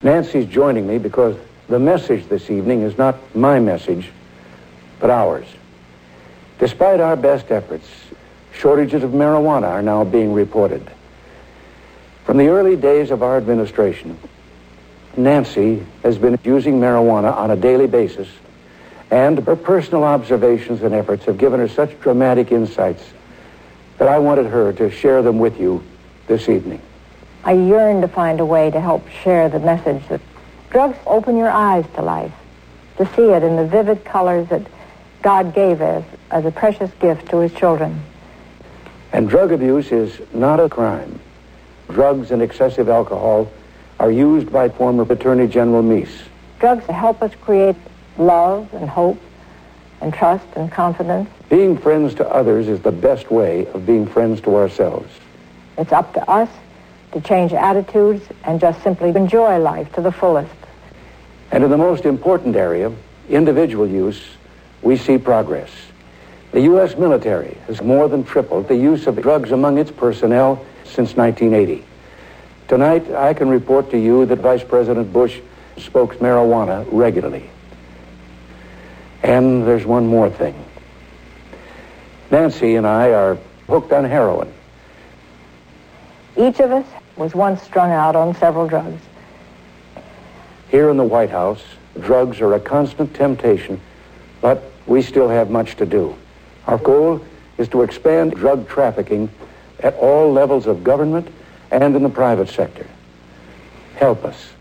Nancy's joining me because the message this evening is not my message, but ours. Despite our best efforts, shortages of marijuana are now being reported. From the early days of our administration, Nancy has been using marijuana on a daily basis, and her personal observations and efforts have given her such dramatic insights that I wanted her to share them with you this evening. I yearn to find a way to help share the message that drugs open your eyes to life, to see it in the vivid colors that God gave us as a precious gift to his children. And drug abuse is not a crime. Drugs and excessive alcohol are used by former Attorney General Meese. Drugs help us create love and hope and trust and confidence. Being friends to others is the best way of being friends to ourselves. It's up to us to change attitudes and just simply enjoy life to the fullest. And in the most important area, individual use, we see progress. The U.S. military has more than tripled the use of drugs among its personnel since 1980. Tonight, I can report to you that Vice President Bush smokes marijuana regularly. And there's one more thing. Nancy and I are hooked on heroin. Each of us was once strung out on several drugs. Here in the White House, drugs are a constant temptation, but we still have much to do. Our goal is to expand drug trafficking at all levels of government and in the private sector. Help us.